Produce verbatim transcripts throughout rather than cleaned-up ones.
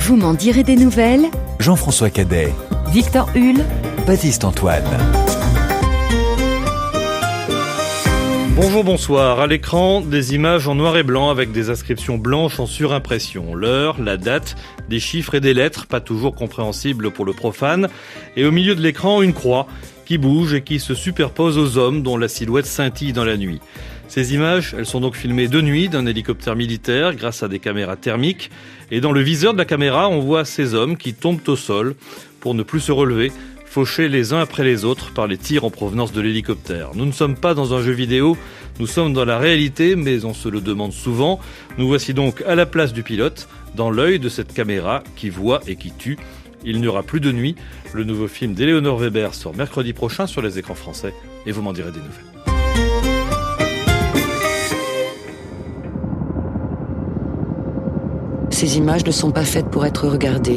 Vous m'en direz des nouvelles. Jean-François Cadet, Victor Hull, Baptiste Antoine. Bonjour, bonsoir. À l'écran, des images en noir et blanc avec des inscriptions blanches en surimpression. L'heure, la date, des chiffres et des lettres, pas toujours compréhensibles pour le profane. Et au milieu de l'écran, une croix qui bouge et qui se superpose aux hommes dont la silhouette scintille dans la nuit. Ces images, elles sont donc filmées de nuit d'un hélicoptère militaire grâce à des caméras thermiques. Et dans le viseur de la caméra, on voit ces hommes qui tombent au sol pour ne plus se relever, fauchés les uns après les autres par les tirs en provenance de l'hélicoptère. Nous ne sommes pas dans un jeu vidéo, nous sommes dans la réalité, mais on se le demande souvent. Nous voici donc à la place du pilote, dans l'œil de cette caméra qui voit et qui tue. Il n'y aura plus de nuit. Le nouveau film d'Éléonore Weber sort mercredi prochain sur les écrans français et vous m'en direz des nouvelles. Ces images ne sont pas faites pour être regardées.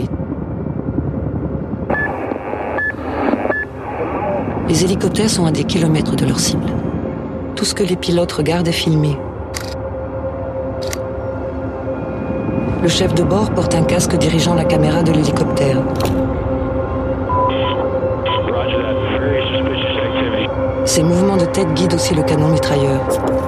Les hélicoptères sont à des kilomètres de leur cible. Tout ce que les pilotes regardent est filmé. Le chef de bord porte un casque dirigeant la caméra de l'hélicoptère. Ses mouvements de tête guident aussi le canon mitrailleur.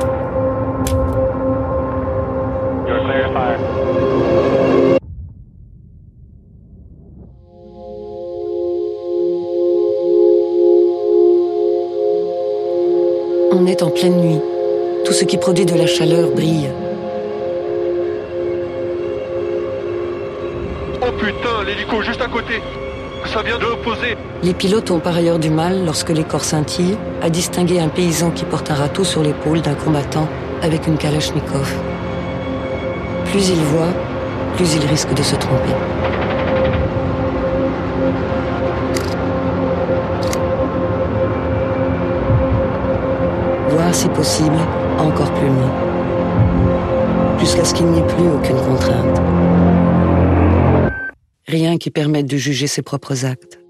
On est en pleine nuit. Tout ce qui produit de la chaleur brille. Oh putain, l'hélico juste à côté. Ça vient de l'opposé. Les pilotes ont par ailleurs du mal, lorsque les corps scintillent, à distinguer un paysan qui porte un râteau sur l'épaule d'un combattant avec une kalachnikov. Plus il voit, plus il risque de se tromper. Voir, si possible, encore plus loin. Jusqu'à ce qu'il n'y ait plus aucune contrainte. Rien qui permette de juger ses propres actes.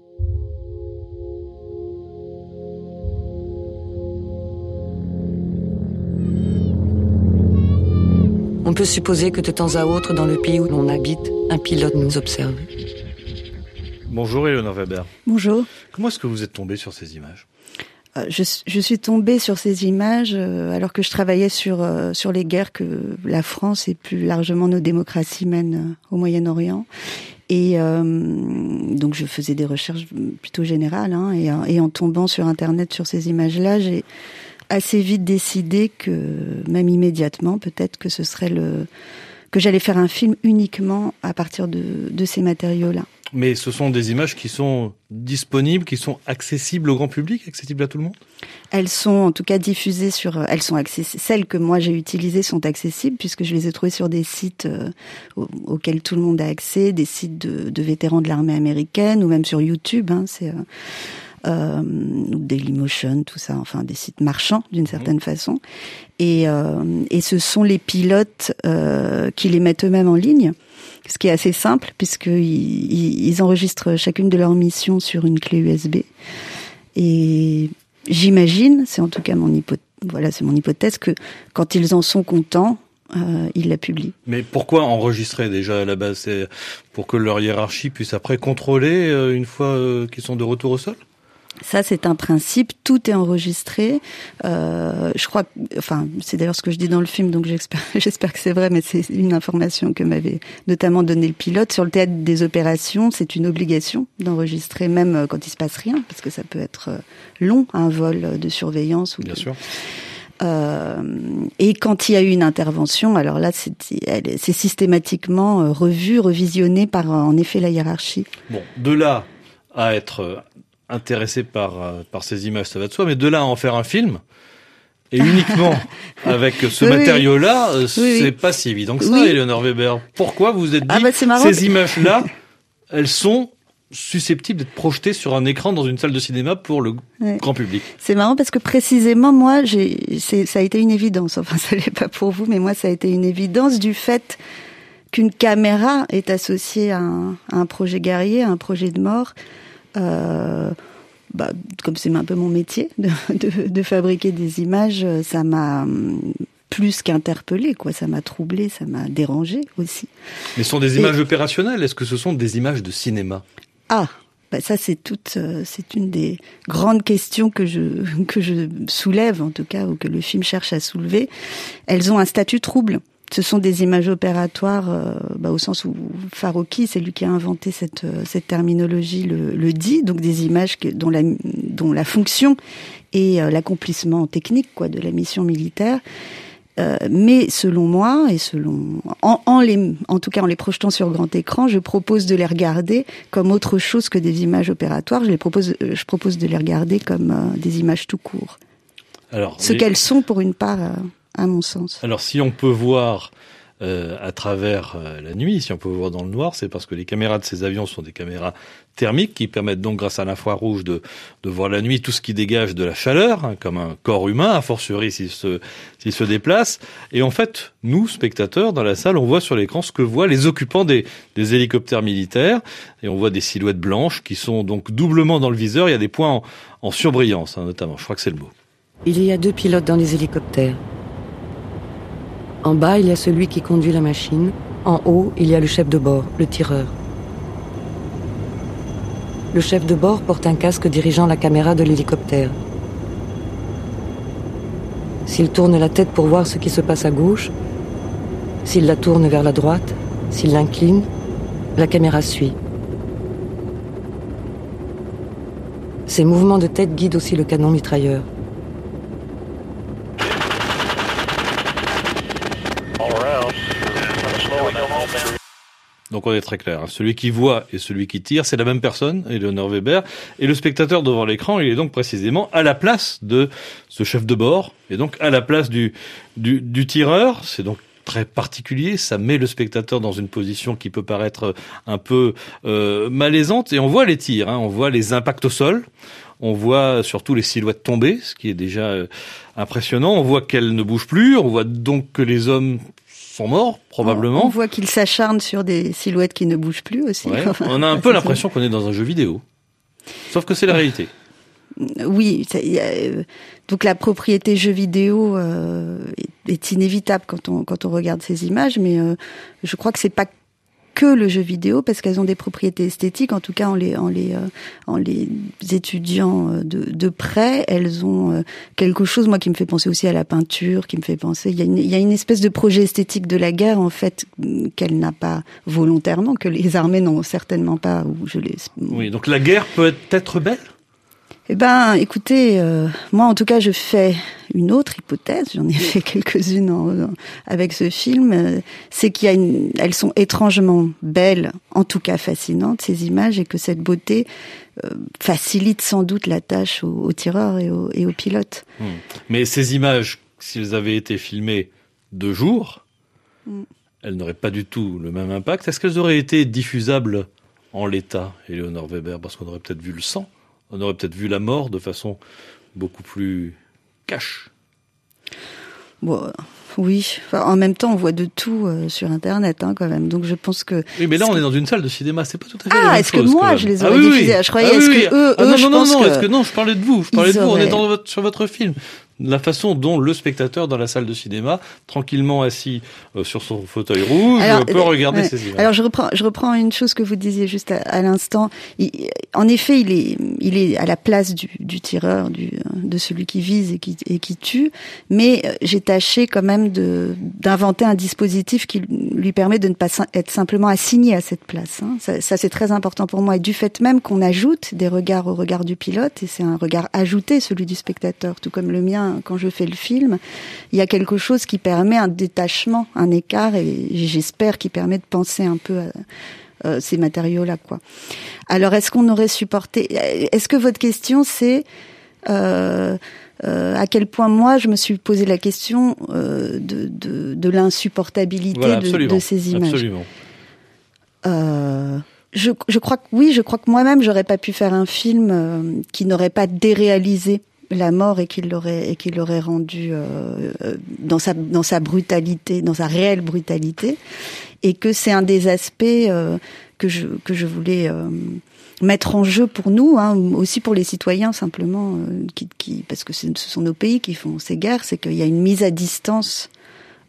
On peut supposer que de temps à autre, dans le pays où l'on habite, un pilote nous observe. Bonjour Éléonore Weber. Bonjour. Comment est-ce que vous êtes tombée sur ces images ? Je, je suis tombée sur ces images euh, alors que je travaillais sur euh, sur les guerres que la France et plus largement nos démocraties mènent euh, au Moyen-Orient. Et euh, donc je faisais des recherches plutôt générales, hein, et, et en tombant sur Internet sur ces images-là, j'ai assez vite décidé que, même immédiatement, peut-être que ce serait le que j'allais faire un film uniquement à partir de, de ces matériaux-là. Mais ce sont des images qui sont disponibles, qui sont accessibles au grand public, accessibles à tout le monde ? Elles sont en tout cas diffusées sur... Elles sont accessibles. Celles que moi j'ai utilisées sont accessibles puisque je les ai trouvées sur des sites euh, auxquels tout le monde a accès, des sites de, de vétérans de l'armée américaine ou même sur YouTube. Hein, c'est... Euh, Euh, Dailymotion, tout ça, enfin des sites marchands d'une certaine mmh. façon. Et, euh, et ce sont les pilotes euh, qui les mettent eux-mêmes en ligne, ce qui est assez simple puisqu'ils ils, ils enregistrent chacune de leurs missions sur une clé U S B. Et j'imagine, c'est en tout cas mon hypothèse, voilà, c'est mon hypothèse, que quand ils en sont contents, Euh, ils la publient. Mais pourquoi enregistrer déjà à la base ? C'est pour que leur hiérarchie puisse après contrôler euh, une fois euh, qu'ils sont de retour au sol ? Ça, c'est un principe. Tout est enregistré. Euh, je crois, enfin, c'est d'ailleurs ce que je dis dans le film, donc j'espère, j'espère que c'est vrai, mais c'est une information que m'avait notamment donné le pilote. Sur le théâtre des opérations, c'est une obligation d'enregistrer, même quand il se passe rien, parce que ça peut être long, un vol de surveillance ou Bien de... sûr. Euh, et quand il y a eu une intervention, alors là, c'est, c'est systématiquement revu, revisionné par, en effet, la hiérarchie. Bon, de là à être intéressé par par ces images, ça va de soi, mais de là à en faire un film, et uniquement avec ce oui, matériau-là, oui, c'est oui. pas si évident que ça, oui. Éléonore Weber. Pourquoi vous vous êtes dit, ah bah c'est marrant, ces images-là, elles sont susceptibles d'être projetées sur un écran dans une salle de cinéma pour le ouais. grand public. C'est marrant parce que précisément, moi, j'ai, c'est, ça a été une évidence. Enfin, ça l'est pas pour vous, mais moi, ça a été une évidence du fait qu'une caméra est associée à un, à un projet guerrier, à un projet de mort. Euh, bah, comme c'est un peu mon métier de, de, de fabriquer des images, ça m'a plus qu'interpellée, quoi. Ça m'a troublée, ça m'a dérangée aussi. Mais ce sont des images Et... opérationnelles. Est-ce que ce sont des images de cinéma? Ah, bah ça c'est toute, euh, c'est une des grandes questions que je que je soulève en tout cas, ou que le film cherche à soulever. Elles ont un statut trouble. Ce sont des images opératoires, euh, bah, au sens où Farocki, c'est lui qui a inventé cette cette terminologie, le, le dit, donc des images que, dont la dont la fonction est euh, l'accomplissement technique, quoi, de la mission militaire. Euh, mais selon moi, et selon en, en les, en tout cas en les projetant sur grand écran, je propose de les regarder comme autre chose que des images opératoires. Je les propose, je propose de les regarder comme euh, des images tout court. Alors, ce les... qu'elles sont pour une part. Euh, à mon sens. Alors si on peut voir euh, à travers euh, la nuit, si on peut voir dans le noir, c'est parce que les caméras de ces avions sont des caméras thermiques qui permettent donc, grâce à l'infrarouge, de, de voir la nuit tout ce qui dégage de la chaleur, hein, comme un corps humain, a fortiori s'il se, s'il se déplace. Et en fait, nous, spectateurs, dans la salle, on voit sur l'écran ce que voient les occupants des, des hélicoptères militaires. Et on voit des silhouettes blanches qui sont donc doublement dans le viseur. Il y a des points en, en surbrillance, hein, notamment. Je crois que c'est le mot. Il y a deux pilotes dans les hélicoptères. En bas, il y a celui qui conduit la machine. En haut, il y a le chef de bord, le tireur. Le chef de bord porte un casque dirigeant la caméra de l'hélicoptère. S'il tourne la tête pour voir ce qui se passe à gauche, s'il la tourne vers la droite, s'il l'incline, la caméra suit. Ces mouvements de tête guident aussi le canon mitrailleur. Donc on est très clair, hein. Celui qui voit et celui qui tire, c'est la même personne, Eleanor Weber, et le spectateur devant l'écran, il est donc précisément à la place de ce chef de bord, et donc à la place du, du, du tireur. C'est donc très particulier, ça met le spectateur dans une position qui peut paraître un peu euh, malaisante, et on voit les tirs, hein. On voit les impacts au sol, on voit surtout les silhouettes tomber, ce qui est déjà euh, impressionnant, on voit qu'elles ne bougent plus, on voit donc que les hommes sont morts, probablement. On voit qu'ils s'acharnent sur des silhouettes qui ne bougent plus aussi. Ouais, on a un peu l'impression qu'on est dans un jeu vidéo. Sauf que c'est la réalité. Oui, ça, y a, donc la propriété jeu vidéo euh, est, est inévitable quand on quand on regarde ces images, mais euh, je crois que c'est pas que le jeu vidéo, parce qu'elles ont des propriétés esthétiques. En tout cas, en les en les euh, en les étudiant de de près, elles ont euh, quelque chose, moi, qui me fait penser aussi à la peinture, qui me fait penser. Il y a une il y a une espèce de projet esthétique de la guerre, en fait, qu'elle n'a pas volontairement, que les armées n'ont certainement pas. Ou je les. Oui, donc la guerre peut être belle. Eh ben, écoutez, euh, moi en tout cas, je fais une autre hypothèse. J'en ai fait quelques-unes en, en, avec ce film. Euh, c'est qu'il y a une, elles sont étrangement belles, en tout cas fascinantes, ces images, et que cette beauté euh, facilite sans doute la tâche aux, aux tireurs et aux, et aux pilotes. Mmh. Mais ces images, s'ils avaient été filmées de jour, mmh. elles n'auraient pas du tout le même impact. Est-ce qu'elles auraient été diffusables en l'état, Eleanor Weber, parce qu'on aurait peut-être vu le sang? On aurait peut-être vu la mort de façon beaucoup plus cash. Bon, oui. Enfin, en même temps, on voit de tout euh, sur Internet, hein, quand même. Donc, je pense que. Oui, mais là, on est dans une salle de cinéma. C'est pas tout à fait ah, la même est-ce chose, que moi, je les aurais ah, oui, diffusés? oui. Je croyais. Ah, est-ce oui, que eux, ah, eux, non, je non, pense non, que. Est-ce que non, je parlais de vous. Je parlais de vous. Auraient... On est dans votre, sur votre film. La façon dont le spectateur dans la salle de cinéma, tranquillement assis euh, sur son fauteuil rouge, Alors, peut euh, regarder ouais. ces images. Alors je reprends, je reprends une chose que vous disiez juste à, à l'instant. Il, en effet, il est, il est à la place du, du tireur, du, de celui qui vise et qui, et qui tue. Mais j'ai tâché quand même de d'inventer un dispositif qui lui permet de ne pas être simplement assigné à cette place. Hein. Ça, ça c'est très important pour moi. Et du fait même qu'on ajoute des regards au regard du pilote, et c'est un regard ajouté, celui du spectateur, tout comme le mien. Quand je fais le film, il y a quelque chose qui permet un détachement, un écart, et j'espère qu'il permet de penser un peu à euh, ces matériaux-là, quoi. Alors, est-ce qu'on aurait supporté... Est-ce que votre question, c'est euh, euh, à quel point moi, je me suis posé la question euh, de, de, de l'insupportabilité voilà, de, de ces images. Absolument. Euh, je, je crois que oui, je crois que moi-même, j'aurais pas pu faire un film euh, qui n'aurait pas déréalisé la mort et qu'il l'aurait et qu'il l'aurait rendu euh, dans sa dans sa brutalité, dans sa réelle brutalité, et que c'est un des aspects euh, que je que je voulais euh, mettre en jeu pour nous, hein, aussi pour les citoyens simplement, euh, qui, qui parce que ce sont nos pays qui font ces guerres, c'est qu'il y a une mise à distance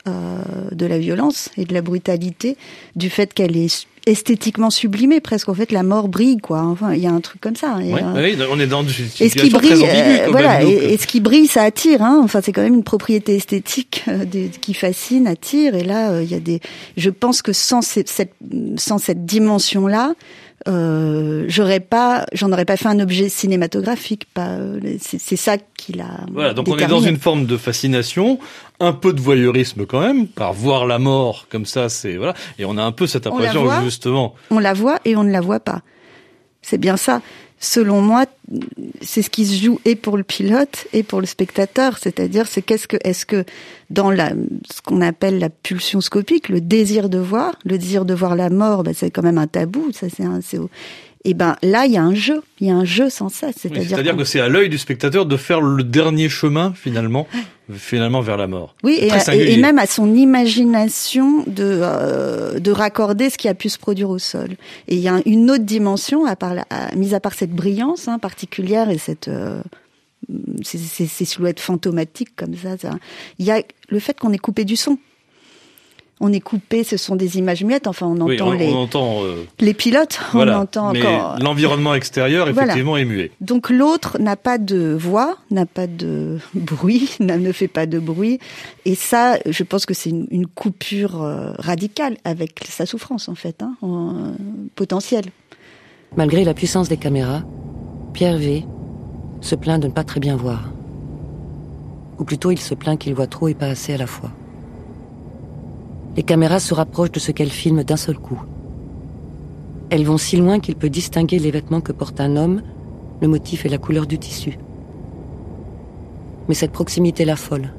euh, de la violence et de la brutalité, du fait qu'elle est esthétiquement sublimée presque. En fait, la mort brille, quoi. Enfin, il y a un truc comme ça. Et, ouais, euh, oui, on est dans une situation et ce qui brille, très ambiguë, euh, quand voilà, même, donc. et, et ce qui brille, ça attire. Hein. Enfin, c'est quand même une propriété esthétique euh, de, qui fascine, attire. Et là, il euh, y a des. Je pense que sans cette, cette sans cette dimension-là, euh, j'aurais pas, j'en aurais pas fait un objet cinématographique. Pas, c'est, c'est ça qui l'a. Voilà, donc déterminé. on est dans une forme de fascination, un peu de voyeurisme quand même, par voir la mort comme ça, c'est voilà, et on a un peu cette impression voit, justement. On la voit et on ne la voit pas. C'est bien ça. Selon moi, c'est ce qui se joue et pour le pilote et pour le spectateur. C'est-à-dire, c'est qu'est-ce que, est-ce que dans la, ce qu'on appelle la pulsion scopique, le désir de voir, le désir de voir la mort, ben c'est quand même un tabou. Ça, c'est un, c'est, et ben là, il y a un jeu, il y a un jeu sans cesse. C'est-à-dire, oui, c'est-à-dire que c'est à l'œil du spectateur de faire le dernier chemin finalement, finalement vers la mort. Oui, et, à, et même à son imagination de euh, de raccorder ce qui a pu se produire au sol. Et il y a une autre dimension, à part la, à, mis à part cette brillance hein, particulière et cette euh, ces, ces, ces silhouettes fantomatiques comme ça, ça. Il y a le fait qu'on est coupé du son. On est coupé, ce sont des images muettes. Enfin, on entend oui, on, les on entend, euh, les pilotes. Voilà, on entend mais encore l'environnement extérieur effectivement voilà. est muet. Donc l'autre n'a pas de voix, n'a pas de bruit, ne fait pas de bruit. Et ça, je pense que c'est une, une coupure euh, radicale avec sa souffrance en fait, hein, en, euh, potentielle. Malgré la puissance des caméras, Pierre V se plaint de ne pas très bien voir. Ou plutôt, il se plaint qu'il voit trop et pas assez à la fois. Les caméras se rapprochent de ce qu'elles filment d'un seul coup. Elles vont si loin qu'il peut distinguer les vêtements que porte un homme, le motif et la couleur du tissu. Mais cette proximité l'affole.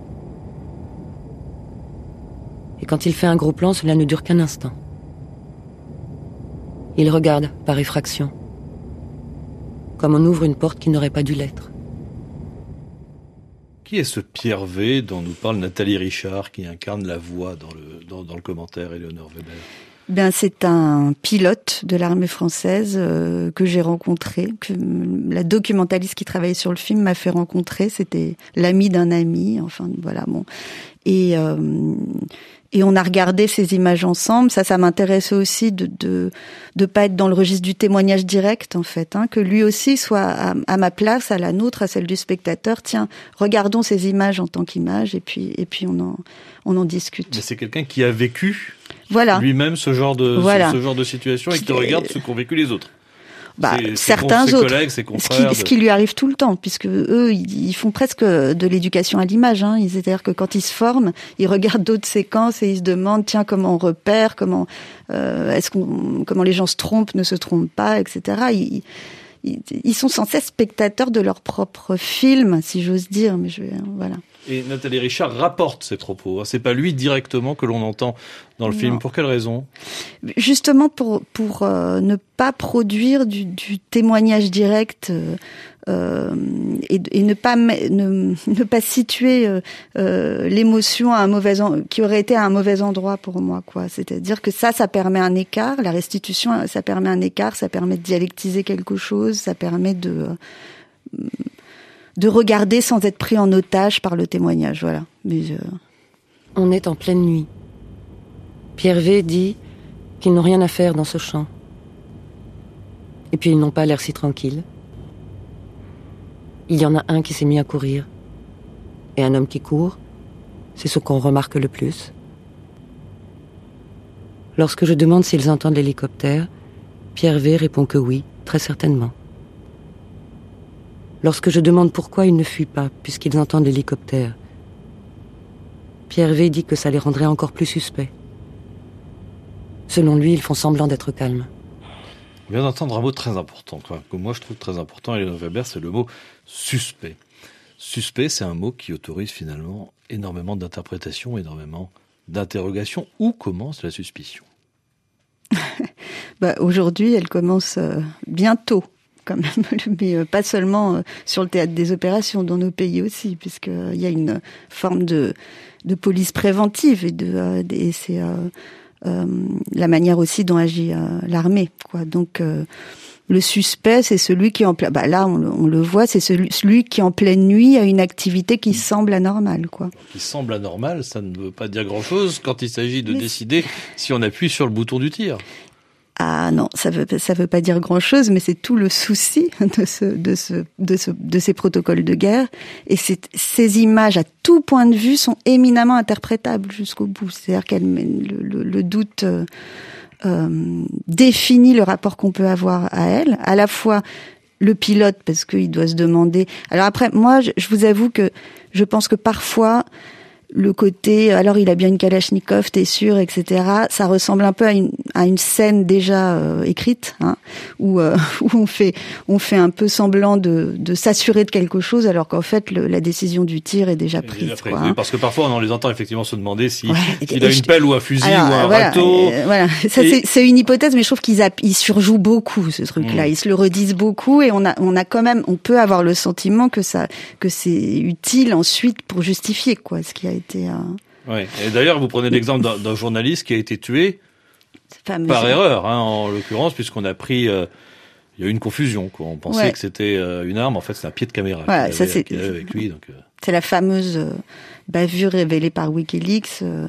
Et quand il fait un gros plan, cela ne dure qu'un instant. Il regarde par effraction, comme on ouvre une porte qui n'aurait pas dû l'être. Qui est ce Pierre V dont nous parle Nathalie Richard, qui incarne la voix dans le, dans, dans le commentaire, Éléonore Weber? Ben, c'est un pilote de l'armée française euh, que j'ai rencontré, que la documentaliste qui travaillait sur le film m'a fait rencontrer. C'était l'ami d'un ami, enfin voilà bon. Et euh, et on a regardé ces images ensemble. Ça, ça m'intéressait aussi de de de pas être dans le registre du témoignage direct en fait, hein, que lui aussi soit à, à ma place, à la nôtre, à celle du spectateur. Tiens, regardons ces images en tant qu'image et puis et puis on en on en discute. Mais c'est quelqu'un qui a vécu voilà. lui-même ce genre de voilà. ce, ce genre de situation et qui regarde ce qu'ont vécu les autres. Bah, ses, certains ses autres, collègues, ses ce, qui, ce qui lui arrive tout le temps, puisque eux, ils, ils font presque de l'éducation à l'image. Hein. C'est-à-dire que quand ils se forment, ils regardent d'autres séquences et ils se demandent, tiens, comment on repère, comment euh, est-ce qu'on, comment les gens se trompent, ne se trompent pas, et cetera. Ils, ils, ils sont sans cesse spectateurs de leur propre film, si j'ose dire. Mais je, voilà. Et Nathalie Richard rapporte ces propos. C'est pas lui directement que l'on entend dans le non. film. Pour quelle raison ? Justement pour pour euh, ne pas produire du, du témoignage direct euh, euh, et, et ne pas ne, ne pas situer euh, euh, l'émotion à un mauvais en, qui aurait été à un mauvais endroit pour moi, quoi. C'est-à-dire que ça, ça permet un écart. La restitution, ça permet un écart. Ça permet de dialectiser quelque chose. Ça permet de euh, de regarder sans être pris en otage par le témoignage, voilà. Mais je... On est en pleine nuit. Pierre V dit qu'ils n'ont rien à faire dans ce champ. Et puis ils n'ont pas l'air si tranquilles. Il y en a un qui s'est mis à courir. Et un homme qui court, c'est ce qu'on remarque le plus. Lorsque je demande s'ils entendent l'hélicoptère, Pierre V répond que oui, très certainement. Lorsque je demande pourquoi ils ne fuient pas, puisqu'ils entendent l'hélicoptère, Pierre V dit que ça les rendrait encore plus suspects. Selon lui, ils font semblant d'être calmes. On vient d'entendre un mot très important, quoi, que moi je trouve très important, Éléonore Weber, c'est le mot suspect. Suspect, c'est un mot qui autorise finalement énormément d'interprétations, énormément d'interrogations. Où commence la suspicion ? bah, Aujourd'hui, elle commence euh, bientôt. Quand même, mais pas seulement sur le théâtre des opérations, dans nos pays aussi, puisqu'il y a une forme de, de police préventive et, de, et c'est euh, euh, la manière aussi dont agit euh, l'armée, quoi. Donc, euh, le suspect, c'est celui qui en plein, bah là, on, on le voit, c'est celui, celui qui en pleine nuit a une activité qui semble anormale, quoi. Qui semble anormale, ça ne veut pas dire grand-chose quand il s'agit de Mais... décider si on appuie sur le bouton du tir. Ah non, ça veut ça veut pas dire grand-chose, mais c'est tout le souci de ce de ce de ce de ces protocoles de guerre. Et c'est, ces images, à tout point de vue, sont éminemment interprétables jusqu'au bout. C'est-à-dire qu'elle le, le, le doute euh, euh, définit le rapport qu'on peut avoir à elle, à la fois le pilote, parce qu'il doit se demander. Alors après, moi, je, je vous avoue que je pense que parfois le côté, alors il a bien une Kalachnikov, t'es sûr, et cetera. Ça ressemble un peu à une, à une scène déjà euh, écrite, hein, où, euh, où on fait, on fait un peu semblant de, de s'assurer de quelque chose, alors qu'en fait le, la décision du tir est déjà prise. Déjà prise, quoi, oui, hein. Parce que parfois on les entend effectivement se demander si ouais, il a une pelle ou un fusil alors, ou un voilà, râteau. Euh, voilà, ça et... c'est, c'est une hypothèse, mais je trouve qu'ils a, ils surjouent beaucoup ce truc-là. Mmh. Ils se le redisent beaucoup, et on a, on a quand même, on peut avoir le sentiment que ça, que c'est utile ensuite pour justifier quoi, ce qui a été. Euh... Oui. Et d'ailleurs, vous prenez l'exemple d'un, d'un journaliste qui a été tué par erreur, hein, en l'occurrence, puisqu'on a pris, euh, il y a eu une confusion, quoi. On pensait ouais. que c'était euh, une arme, en fait, c'est un pied de caméra voilà, qu'il ça, avait, c'est, qu'il avait avec lui. Donc, euh... c'est la fameuse euh, bavure révélée par WikiLeaks. Euh,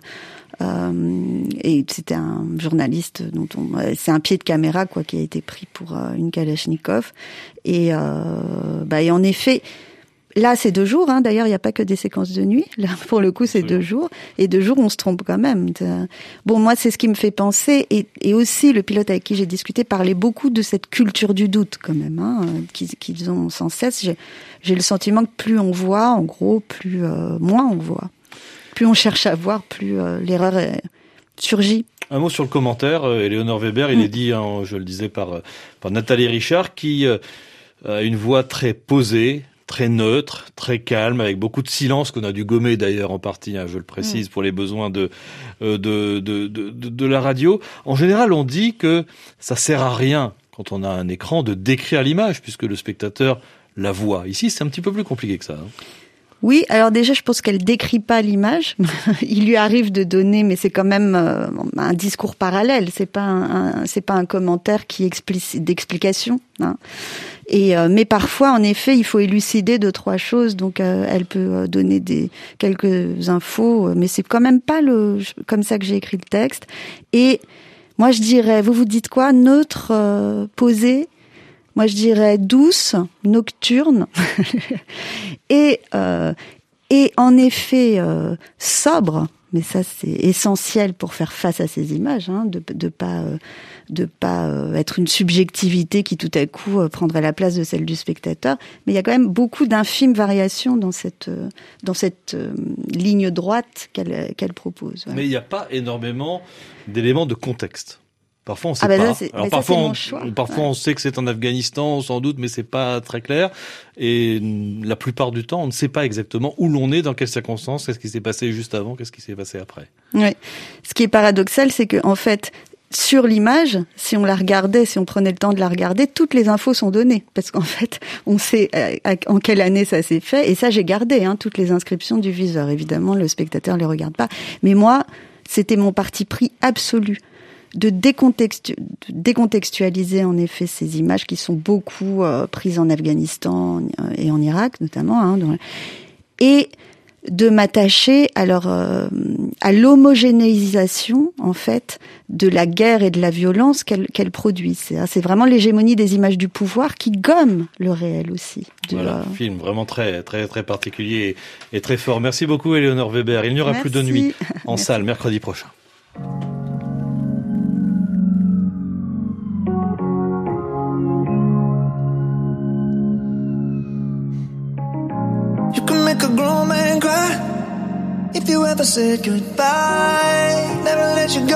euh, et c'était un journaliste dont on, euh, c'est un pied de caméra, quoi, qui a été pris pour euh, une Kalachnikov. Et, euh, bah, et en effet. Là, c'est deux jours. Hein. D'ailleurs, il n'y a pas que des séquences de nuit. Là, pour le coup, c'est deux jours. Et deux jours, on se trompe quand même. Bon, moi, c'est ce qui me fait penser. Et, et aussi, le pilote avec qui j'ai discuté parlait beaucoup de cette culture du doute, quand même, hein, qu'ils, qu'ils ont sans cesse. J'ai, j'ai le sentiment que plus on voit, en gros, plus euh, moins on voit. Plus on cherche à voir, plus euh, l'erreur est, surgit. Un mot sur le commentaire. Euh, Éléonore Weber, il mmh. est dit, hein, je le disais par, par Nathalie Richard, qui euh, a une voix très posée, très neutre, très calme, avec beaucoup de silence qu'on a dû gommer d'ailleurs en partie, hein, je le précise, mmh. pour les besoins de, euh, de, de, de, de, de la radio. En général, on dit que ça sert à rien, quand on a un écran, de décrire l'image, puisque le spectateur la voit. Ici, c'est un petit peu plus compliqué que ça. Hein. Oui, alors déjà, je pense qu'elle décrit pas l'image. Il lui arrive de donner, mais c'est quand même euh, un discours parallèle. C'est pas un, un c'est pas un commentaire qui explicite d'explication. Hein. Et euh, mais parfois, en effet, il faut élucider deux trois choses. Donc, euh, elle peut donner des quelques infos, mais c'est quand même pas le comme ça que j'ai écrit le texte. Et moi, je dirais, vous vous dites quoi, neutre, euh, posé. Moi, je dirais douce, nocturne, et euh, et en effet euh, sobre. Mais ça, c'est essentiel pour faire face à ces images, hein, de de pas euh, de pas euh, être une subjectivité qui tout à coup euh, prendrait la place de celle du spectateur. Mais il y a quand même beaucoup d'infimes variations dans cette euh, dans cette euh, ligne droite qu'elle qu'elle propose. Ouais. Mais il n'y a pas énormément d'éléments de contexte. Parfois on sait ah ben pas. Ça, c'est, Alors parfois, on, parfois ouais. on sait que c'est en Afghanistan sans doute, mais c'est pas très clair. Et la plupart du temps, on ne sait pas exactement où l'on est, dans quelles circonstances, qu'est-ce qui s'est passé juste avant, qu'est-ce qui s'est passé après. Oui. Ce qui est paradoxal, c'est que en fait, sur l'image, si on la regardait, si on prenait le temps de la regarder, toutes les infos sont données, parce qu'en fait, on sait en quelle année ça s'est fait. Et ça, j'ai gardé hein, toutes les inscriptions du viseur. Évidemment, le spectateur les regarde pas. Mais moi, c'était mon parti pris absolu. De, décontextu- de décontextualiser en effet ces images qui sont beaucoup euh, prises en Afghanistan et en Irak notamment, hein, donc, et de m'attacher alors euh, à l'homogénéisation en fait de la guerre et de la violence qu'elle, qu'elle produit. C'est, c'est vraiment l'hégémonie des images du pouvoir qui gomme le réel aussi. De, voilà, euh... film vraiment très très très particulier et, et très fort. Merci beaucoup Éléonore Weber. Il n'y aura Merci. plus de nuit en Merci. salle mercredi prochain. Make a grown man cry if you ever said goodbye. Never let you go.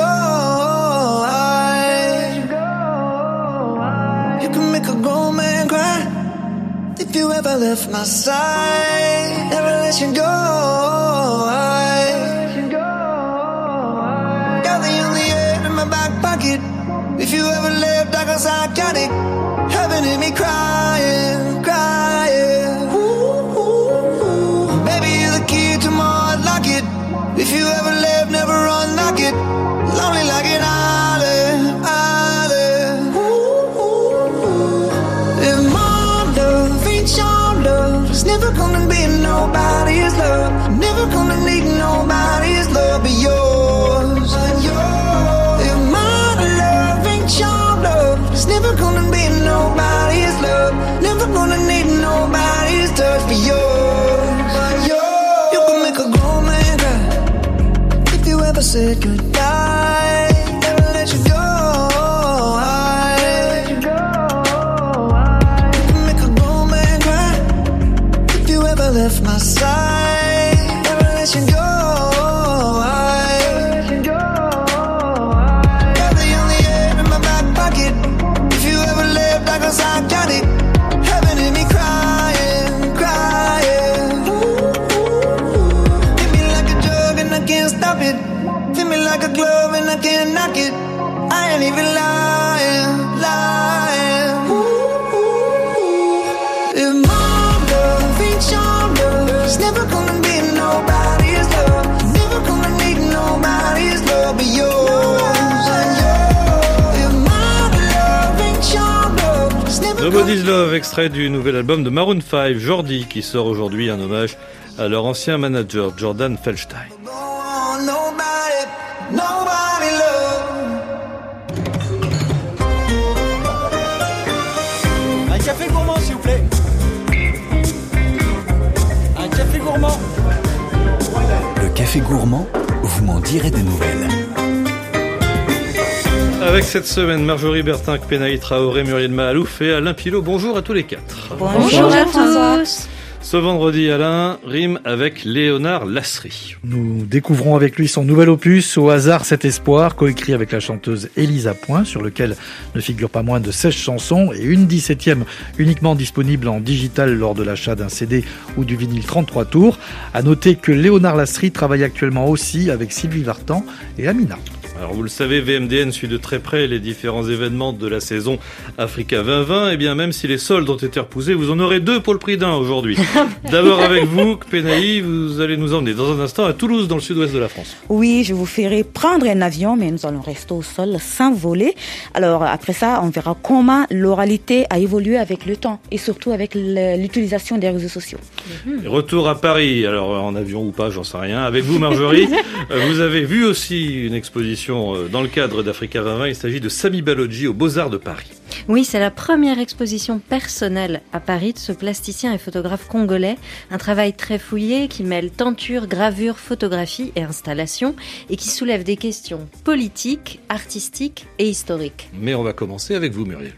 You can make a grown man cry if you ever left my side. Never let you go. Got the only air in my back pocket. If you ever left, I got psychotic. Heaven hit me crying, crying. If you ever left, never unlock it. Lonely like an island, island. Ooh, ooh, ooh. said goodbye. Never let you go. I make a grown man cry if you ever left my side. Never let you go. Can't knock it. I ain't even lying, lying. If my love ain't your love, it's never gonna be nobody's love. Never gonna need nobody's love but yours and yours. If my love ain't your love, it's never Nobody's Love, extrait du nouvel album de Maroon five, Jordi, qui sort aujourd'hui, un hommage à leur ancien manager, Jordan Feldstein. Café gourmand, s'il vous plaît. Un café gourmand. Le café gourmand, vous m'en direz des nouvelles. Avec cette semaine, Marjorie Bertin, Penaï Traoré, Muriel Mahalouf et Alain Pilot. Bonjour à tous les quatre. Bonjour, Bonjour à tous. Ce vendredi, Alain rime avec Léonard Lasserie. Nous découvrons avec lui son nouvel opus, Au hasard cet espoir, coécrit avec la chanteuse Elisa Point, sur lequel ne figurent pas moins de seize chansons et une dix-septième uniquement disponible en digital lors de l'achat d'un C D ou du vinyle trente-trois tours. À noter que Léonard Lasserie travaille actuellement aussi avec Sylvie Vartan et Amina. Alors vous le savez, V M D N suit de très près les différents événements de la saison Africa vingt vingt. Et bien même si les soldes ont été repoussés, vous en aurez deux pour le prix d'un aujourd'hui. D'abord avec vous, Penaï, vous allez nous emmener dans un instant à Toulouse, dans le sud-ouest de la France. Oui, je vous ferai prendre un avion, mais nous allons rester au sol sans voler. Alors après ça, on verra comment l'oralité a évolué avec le temps et surtout avec l'utilisation des réseaux sociaux. Et retour à Paris, alors en avion ou pas, j'en sais rien. Avec vous, Marjorie, vous avez vu aussi une exposition dans le cadre d'Africa vingt vingt. Il s'agit de Sami Balogi aux Beaux-Arts de Paris. Oui, c'est la première exposition personnelle à Paris de ce plasticien et photographe congolais. Un travail très fouillé qui mêle tenture, gravure, photographie et installation et qui soulève des questions politiques, artistiques et historiques. Mais on va commencer avec vous, Muriel.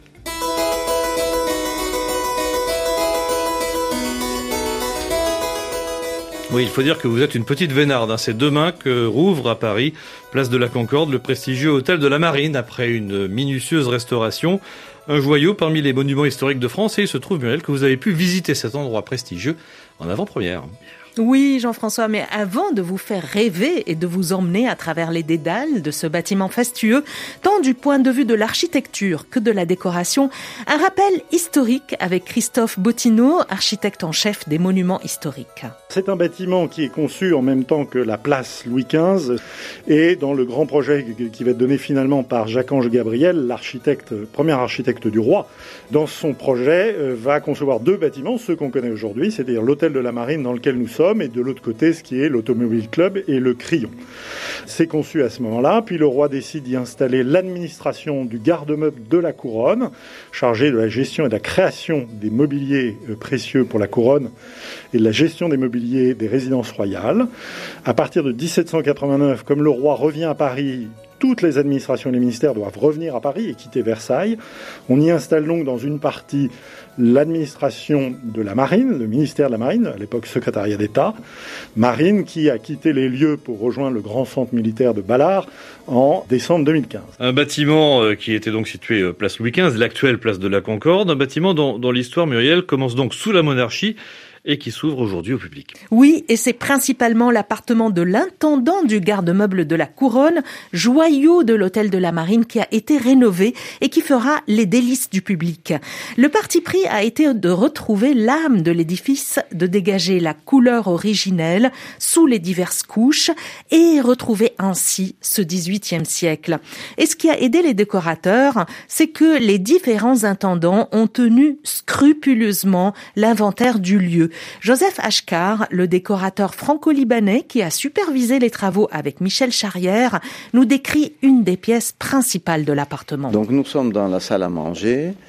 Oui, il faut dire que vous êtes une petite vénarde. Hein. C'est demain que rouvre à Paris, place de la Concorde, le prestigieux hôtel de la Marine, après une minutieuse restauration. Un joyau parmi les monuments historiques de France. Et il se trouve, Muriel, que vous avez pu visiter cet endroit prestigieux en avant-première. Oui, Jean-François, mais avant de vous faire rêver et de vous emmener à travers les dédales de ce bâtiment fastueux, tant du point de vue de l'architecture que de la décoration, un rappel historique avec Christophe Bottineau, architecte en chef des monuments historiques. C'est un bâtiment qui est conçu en même temps que la place Louis quinze et dans le grand projet qui va être donné finalement par Jacques-Ange Gabriel, l'architecte, premier architecte du roi, dans son projet va concevoir deux bâtiments, ceux qu'on connaît aujourd'hui, c'est-à-dire l'hôtel de la Marine dans lequel nous sommes, et de l'autre côté ce qui est l'Automobile Club et le Crillon. C'est conçu à ce moment-là, puis le roi décide d'y installer l'administration du garde-meuble de la couronne, chargé de la gestion et de la création des mobiliers précieux pour la couronne et de la gestion des mobiliers des résidences royales. À partir de dix-sept cent quatre-vingt-neuf, comme le roi revient à Paris, toutes les administrations et les ministères doivent revenir à Paris et quitter Versailles. On y installe donc dans une partie l'administration de la Marine, le ministère de la Marine, à l'époque secrétariat d'État, Marine qui a quitté les lieux pour rejoindre le grand centre militaire de Ballard en décembre deux mille quinze. Un bâtiment qui était donc situé place Louis quinze, l'actuelle place de la Concorde, un bâtiment dont, dont l'histoire, Muriel, commence donc sous la monarchie et qui s'ouvre aujourd'hui au public. Oui, et c'est principalement l'appartement de l'intendant du garde-meuble de la Couronne, joyau de l'hôtel de la Marine, qui a été rénové et qui fera les délices du public. Le parti pris a été de retrouver l'âme de l'édifice, de dégager la couleur originelle sous les diverses couches et retrouver ainsi ce dix-huitième siècle. Et ce qui a aidé les décorateurs, c'est que les différents intendants ont tenu scrupuleusement l'inventaire du lieu. Joseph Ashkar, le décorateur franco-libanais qui a supervisé les travaux avec Michel Charrière, nous décrit une des pièces principales de l'appartement. Donc nous sommes dans la salle à manger.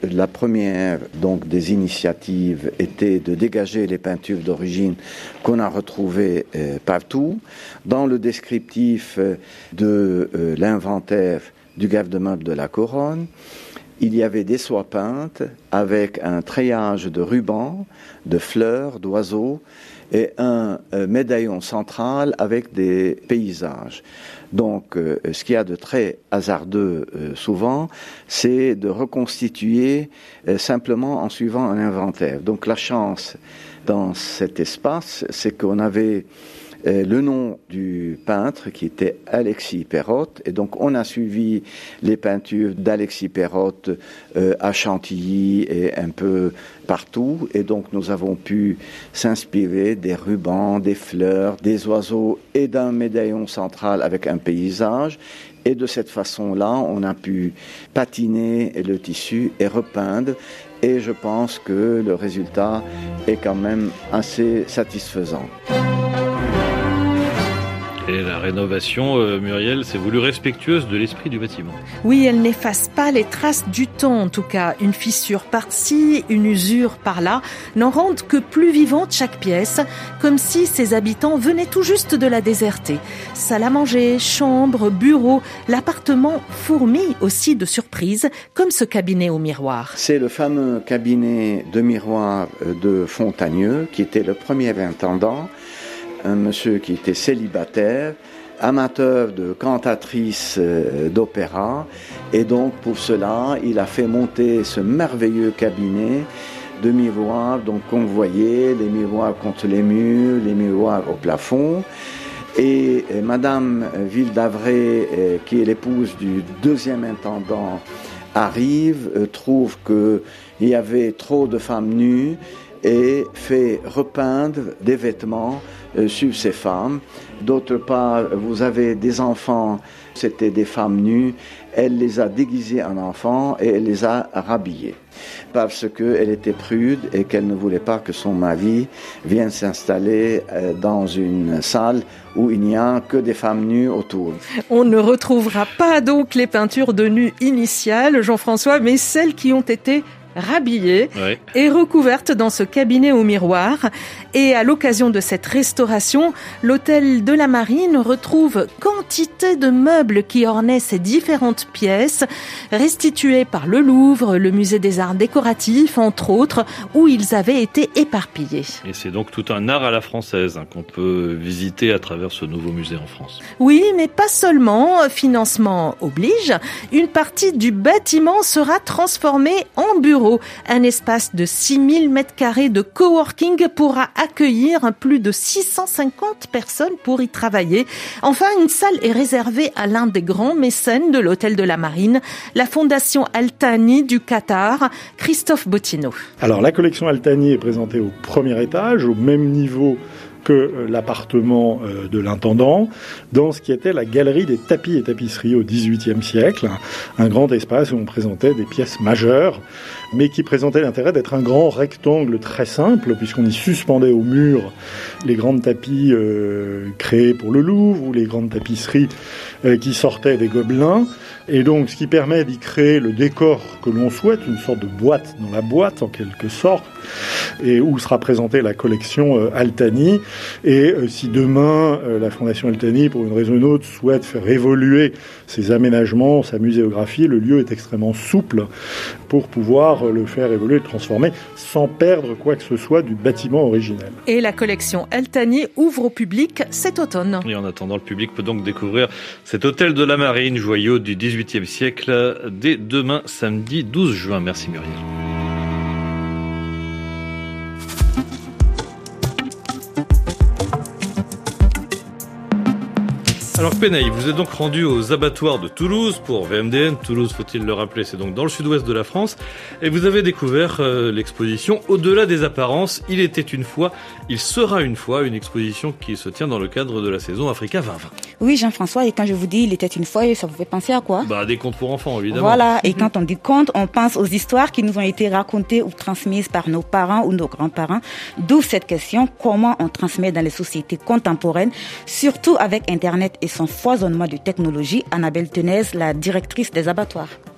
la première donc des initiatives était de dégager les peintures d'origine qu'on a retrouvées euh, partout. Dans le descriptif de euh, l'inventaire du garde-meuble de la Couronne, il y avait des soies peintes avec un treillage de rubans, de fleurs, d'oiseaux et un euh, médaillon central avec des paysages. Donc, euh, ce qu'il y a de très hasardeux euh, souvent, c'est de reconstituer euh, simplement en suivant un inventaire. Donc, la chance dans cet espace, c'est qu'on avait euh, le nom du peintre qui était Alexis Perrotte, et donc on a suivi les peintures d'Alexis Perrotte euh, à Chantilly et un peu partout, et donc nous avons pu s'inspirer des rubans, des fleurs, des oiseaux et d'un médaillon central avec un paysage. Et de cette façon-là, on a pu patiner le tissu et repeindre. Et je pense que le résultat est quand même assez satisfaisant. Et la rénovation, euh, Muriel, s'est voulue respectueuse de l'esprit du bâtiment. Oui, elle n'efface pas les traces du temps, en tout cas. Une fissure par-ci, une usure par-là, n'en rendent que plus vivante chaque pièce, comme si ses habitants venaient tout juste de la déserter. Salle à manger, chambre, bureau, l'appartement fourmille aussi de surprises, comme ce cabinet au miroir. C'est le fameux cabinet de miroir de Fontagneux, qui était le premier intendant. Un monsieur qui était célibataire, amateur de cantatrice d'opéra, et donc pour cela, il a fait monter ce merveilleux cabinet de miroirs, donc qu'on voyait, les miroirs contre les murs, les miroirs au plafond. Et Madame Ville-d'Avray, qui est l'épouse du deuxième intendant, arrive, trouve qu'il y avait trop de femmes nues et fait repeindre des vêtements sur ces femmes. D'autre part, vous avez des enfants, c'était des femmes nues, elle les a déguisées en enfants et elle les a rhabillées parce qu'elle était prude et qu'elle ne voulait pas que son mari vienne s'installer dans une salle où il n'y a que des femmes nues autour. On ne retrouvera pas donc les peintures de nus initiales, Jean-François, mais celles qui ont été rhabillée oui. et recouverte dans ce cabinet au miroir. Et à l'occasion de cette restauration, l'hôtel de la Marine retrouve quantité de meubles qui ornaient ces différentes pièces, restituées par le Louvre, le musée des arts décoratifs, entre autres, où ils avaient été éparpillés. Et c'est donc tout un art à la française hein, qu'on peut visiter à travers ce nouveau musée en France. Oui, mais pas seulement. Financement oblige. Une partie du bâtiment sera transformée en bureau. Un espace de six mille mètres carrés de coworking pourra accueillir plus de six cent cinquante personnes pour y travailler. Enfin, une salle est réservée à l'un des grands mécènes de l'hôtel de la Marine, la Fondation Al-Thani du Qatar, Christophe Bottineau. Alors, la collection Al-Thani est présentée au premier étage, au même niveau que l'appartement de l'intendant, dans ce qui était la galerie des tapis et tapisseries au dix-huitième siècle, un grand espace où on présentait des pièces majeures, mais qui présentait l'intérêt d'être un grand rectangle très simple, puisqu'on y suspendait au mur les grandes tapis euh, créés pour le Louvre, ou les grandes tapisseries euh, qui sortaient des Gobelins, et donc ce qui permet d'y créer le décor que l'on souhaite, une sorte de boîte dans la boîte en quelque sorte, et où sera présentée la collection euh, Al-Thani. Et euh, si demain euh, la Fondation Al-Thani, pour une raison ou une autre, souhaite faire évoluer ses aménagements, sa muséographie, le lieu est extrêmement souple pour pouvoir euh, le faire évoluer, le transformer, sans perdre quoi que ce soit du bâtiment originel. Et la collection Al-Thani ouvre au public cet automne. Et en attendant, le public peut donc découvrir cet hôtel de la Marine, joyau du dix-huitième siècle, dès demain, samedi douze juin. Merci Muriel. Alors Penaï, vous êtes donc rendu aux abattoirs de Toulouse pour V M D N. Toulouse, faut-il le rappeler, c'est donc dans le sud-ouest de la France. Et vous avez découvert euh, l'exposition Au-delà des apparences. Il était une fois, il sera une fois, une exposition qui se tient dans le cadre de la saison Africa vingt vingt. Oui, Jean-François, et quand je vous dis il était une fois, ça vous fait penser à quoi? Bah, des contes pour enfants, évidemment. Voilà, et quand on dit contes, on pense aux histoires qui nous ont été racontées ou transmises par nos parents ou nos grands-parents. D'où cette question, comment on transmet dans les sociétés contemporaines, surtout avec Internet et son foisonnement de technologie. Annabelle Tenez, la directrice des abattoirs.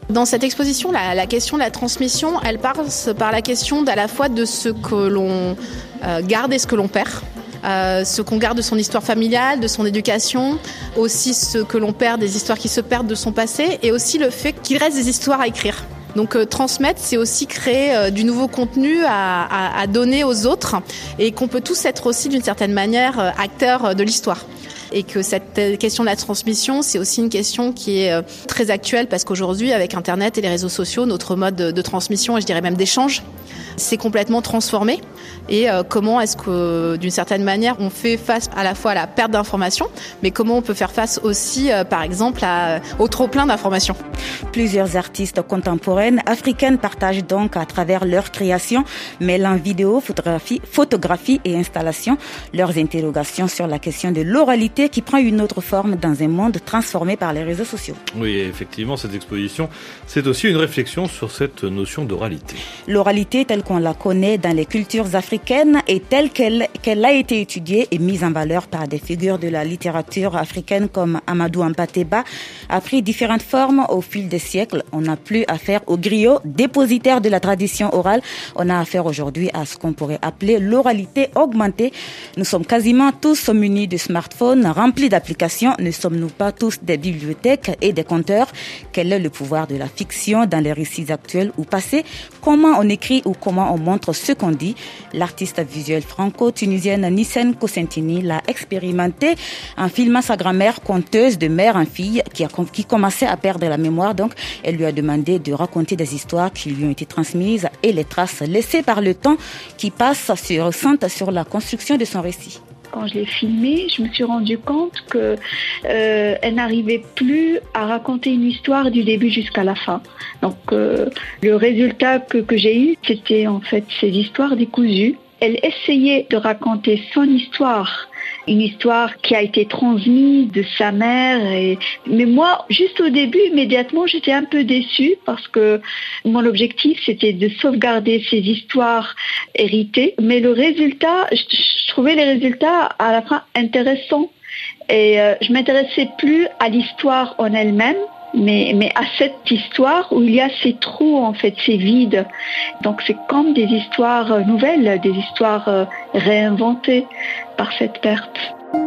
Dans cette exposition, la, la question de la transmission, elle passe par la question d'à la fois de ce que l'on euh, garde et ce que l'on perd. Euh, ce qu'on garde de son histoire familiale, de son éducation, aussi ce que l'on perd des histoires qui se perdent de son passé, et aussi le fait qu'il reste des histoires à écrire. Donc euh, transmettre, c'est aussi créer euh, du nouveau contenu à, à, à donner aux autres, et qu'on peut tous être aussi d'une certaine manière euh, acteurs de l'histoire. Et que cette question de la transmission, c'est aussi une question qui est très actuelle parce qu'aujourd'hui, avec Internet et les réseaux sociaux, notre mode de transmission et je dirais même d'échange, s'est complètement transformé. Et euh, comment est-ce que, d'une certaine manière, on fait face à la fois à la perte d'informations, mais comment on peut faire face aussi, euh, par exemple, à, au trop-plein d'informations. Plusieurs artistes contemporaines africaines partagent donc à travers leurs créations, mêlant vidéo, photographie, photographie et installation, leurs interrogations sur la question de l'oralité qui prend une autre forme dans un monde transformé par les réseaux sociaux. Oui, effectivement, cette exposition, c'est aussi une réflexion sur cette notion d'oralité. L'oralité telle qu'on la connaît dans les cultures africaines et telle qu'elle, qu'elle a été étudiée et mise en valeur par des figures de la littérature africaine comme Amadou Hampâté-Bâ a pris différentes formes au fil des siècles. On n'a plus affaire aux griots, dépositaires de la tradition orale. On a affaire aujourd'hui à ce qu'on pourrait appeler l'oralité augmentée. Nous sommes quasiment tous munis de smartphones remplis d'applications. Ne sommes-nous pas tous des bibliothèques et des conteurs? Quel est le pouvoir de la fiction dans les récits actuels ou passés? Comment on écrit ou comment on montre ce qu'on dit? L'artiste visuelle franco-tunisienne Nissen Cosentini l'a expérimenté en filmant sa grand-mère conteuse de mère en fille qui, a, qui commençait à perdre la mémoire. Donc, elle lui a demandé de raconter des histoires qui lui ont été transmises et les traces laissées par le temps qui passe se ressentent sur la construction de son récit. Quand je l'ai filmée, je me suis rendu compte que euh, elle n'arrivait plus à raconter une histoire du début jusqu'à la fin. Donc euh, le résultat que, que j'ai eu, c'était en fait ces histoires décousues. Elle essayait de raconter son histoire, une histoire qui a été transmise de sa mère. Et... Mais moi, juste au début, immédiatement, j'étais un peu déçue parce que mon objectif, c'était de sauvegarder ces histoires héritées. Mais le résultat, je, je trouvais les résultats à la fin intéressants. Et euh, je m'intéressais plus à l'histoire en elle-même, mais, mais à cette histoire où il y a ces trous, en fait, ces vides. Donc c'est comme des histoires nouvelles, des histoires euh, réinventées par cette perte.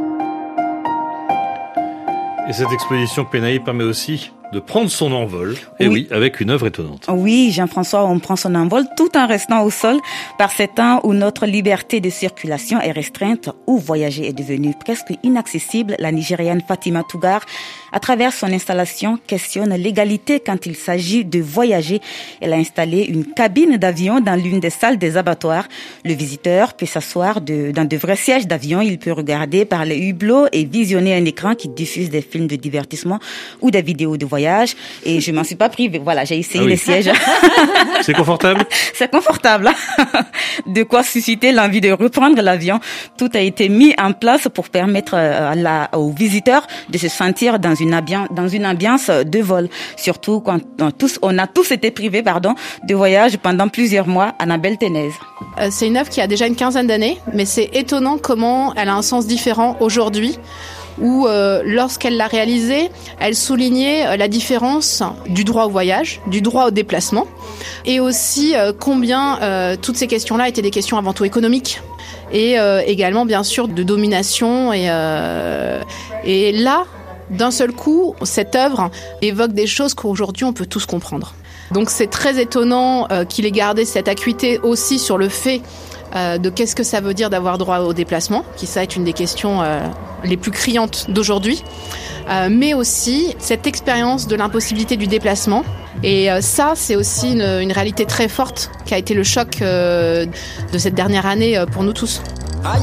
Et cette exposition Penaï permet aussi de prendre son envol, et oui. oui, avec une œuvre étonnante. Oui, Jean-François, on prend son envol tout en restant au sol par ces temps où notre liberté de circulation est restreinte, où voyager est devenu presque inaccessible. La Nigériane Fatima Tougar, à travers son installation, questionne l'égalité quand il s'agit de voyager. Elle a installé une cabine d'avion dans l'une des salles des abattoirs. Le visiteur peut s'asseoir de, dans de vrais sièges d'avion. Il peut regarder par les hublots et visionner un écran qui diffuse des films de divertissement ou des vidéos de voyage. Et je m'en suis pas privée. Voilà, j'ai essayé ah oui. les sièges. C'est confortable? C'est confortable. De quoi susciter l'envie de reprendre l'avion. Tout a été mis en place pour permettre à la, aux visiteurs de se sentir dans une ambiance, dans une ambiance de vol. Surtout quand on, tous, on a tous été privés, pardon, de voyage pendant plusieurs mois. Annabelle Ténèse. Euh, c'est une œuvre qui a déjà une quinzaine d'années, mais c'est étonnant comment elle a un sens différent aujourd'hui. Où euh, lorsqu'elle l'a réalisée, elle soulignait euh, la différence du droit au voyage, du droit au déplacement, et aussi euh, combien euh, toutes ces questions-là étaient des questions avant tout économiques, et euh, également bien sûr de domination. Et, euh, et là, d'un seul coup, cette œuvre évoque des choses qu'aujourd'hui on peut tous comprendre. Donc c'est très étonnant euh, qu'il ait gardé cette acuité aussi sur le fait Euh, de qu'est-ce que ça veut dire d'avoir droit au déplacement, qui ça est une des questions euh, les plus criantes d'aujourd'hui, euh, mais aussi cette expérience de l'impossibilité du déplacement. Et euh, ça, c'est aussi une, une réalité très forte qui a été le choc euh, de cette dernière année euh, pour nous tous. Aïe!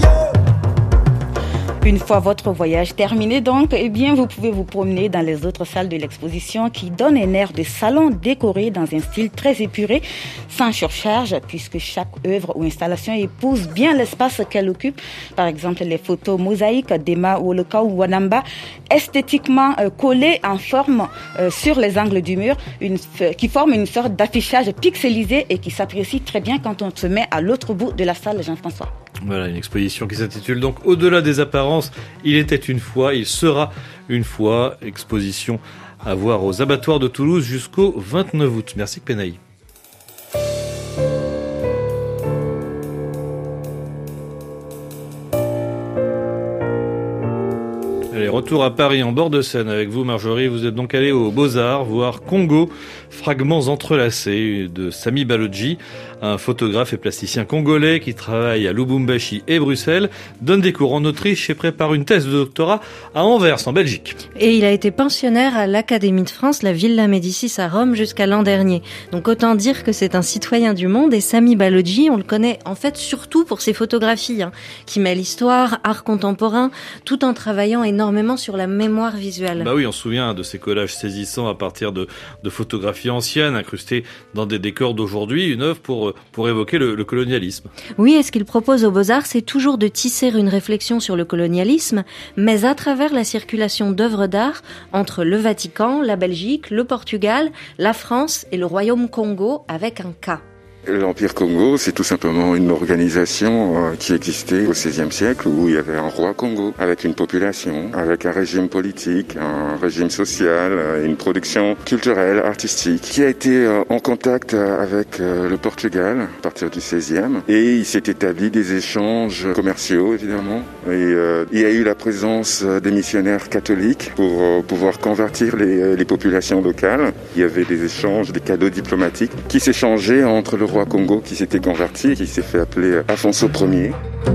Une fois votre voyage terminé donc, eh bien, vous pouvez vous promener dans les autres salles de l'exposition qui donnent un air de salon décoré dans un style très épuré, sans surcharge, puisque chaque œuvre ou installation épouse bien l'espace qu'elle occupe. Par exemple, les photos mosaïques d'Emma Woloka ou Wanamba, esthétiquement euh, collées en forme euh, sur les angles du mur, une, euh, qui forment une sorte d'affichage pixelisé et qui s'apprécie très bien quand on se met à l'autre bout de la salle, Jean-François. Voilà, une exposition qui s'intitule donc Au-delà des apparences, il était une fois, il sera une fois, exposition à voir aux abattoirs de Toulouse jusqu'au vingt-neuf août. Merci Penaï. Allez, retour à Paris en bord de Seine avec vous Marjorie. Vous êtes donc allé aux Beaux-Arts voir Congo, fragments entrelacés de Sami Baloji, un photographe et plasticien congolais qui travaille à Lubumbashi et Bruxelles, donne des cours en Autriche et prépare une thèse de doctorat à Anvers en Belgique. Et il a été pensionnaire à l'Académie de France, la Villa Médicis à Rome jusqu'à l'an dernier. Donc autant dire que c'est un citoyen du monde. Et Sami Baloji, on le connaît en fait surtout pour ses photographies, hein, qui mêlent histoire, art contemporain, tout en travaillant énormément sur la mémoire visuelle. Bah oui, on se souvient de ces collages saisissants à partir de, de photographies anciennes, incrustées dans des décors d'aujourd'hui, une œuvre pour, pour évoquer le, le colonialisme. Oui, et ce qu'il propose aux Beaux-Arts, c'est toujours de tisser une réflexion sur le colonialisme, mais à travers la circulation d'œuvres d'art entre le Vatican, la Belgique, le Portugal, la France et le Royaume Congo avec un K. L'Empire Congo, c'est tout simplement une organisation euh, qui existait au seizième siècle où il y avait un roi Congo avec une population, avec un régime politique, un régime social, euh, une production culturelle, artistique, qui a été euh, en contact euh, avec euh, le Portugal à partir du seizième et il s'est établi des échanges commerciaux évidemment et euh, il y a eu la présence des missionnaires catholiques pour euh, pouvoir convertir les, les populations locales. Il y avait des échanges, des cadeaux diplomatiques qui s'échangeaient entre le roi Congo qui s'était converti, qui s'est fait appeler Afonso Ier.